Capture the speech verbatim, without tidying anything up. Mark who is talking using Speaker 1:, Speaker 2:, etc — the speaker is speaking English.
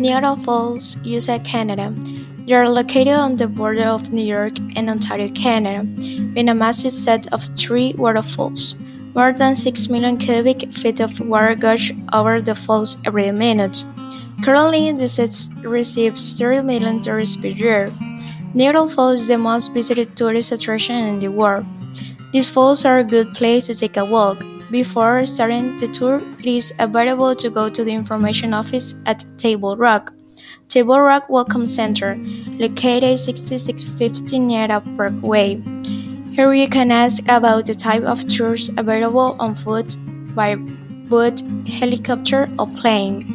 Speaker 1: Niagara Falls, U S A, Canada. They are located on the border of New York and Ontario, Canada, being a massive set of three waterfalls. More than six million cubic feet of water gush over the falls every minute. Currently, the set receives thirty million tourists per year. Niagara Falls is the most visited tourist attraction in the world. These falls are a good place to take a walk. Before starting the tour, it is available to go to the information office at Table Rock. Table Rock Welcome Center, located sixty-six fifty Niagara Parkway. Here you can ask about the type of tours available on foot, by boat, helicopter, or plane.